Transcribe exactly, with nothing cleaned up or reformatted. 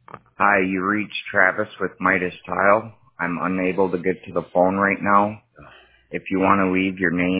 Hi, you reached Travis with Midas Tile. I'm unable to get to the phone right now. If you want to leave your name